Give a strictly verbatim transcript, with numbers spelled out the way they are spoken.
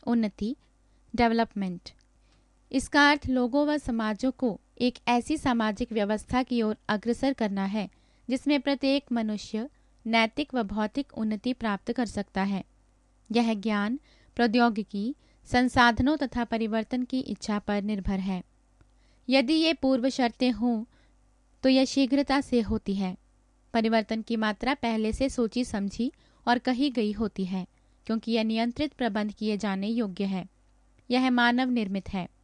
उन्नति, डेवलपमेंट। इसका अर्थ लोगों व समाजों को एक ऐसी सामाजिक व्यवस्था की ओर अग्रसर करना है जिसमें प्रत्येक मनुष्य नैतिक व भौतिक उन्नति प्राप्त कर सकता है। यह ज्ञान, प्रौद्योगिकी, संसाधनों तथा परिवर्तन की इच्छा पर निर्भर है। यदि ये पूर्व शर्तें हों तो यह शीघ्रता से होती है। परिवर्तन की मात्रा पहले से सोची समझी और कही गई होती है, क्योंकि यह नियंत्रित प्रबंध किए जाने योग्य है। यह मानव निर्मित है।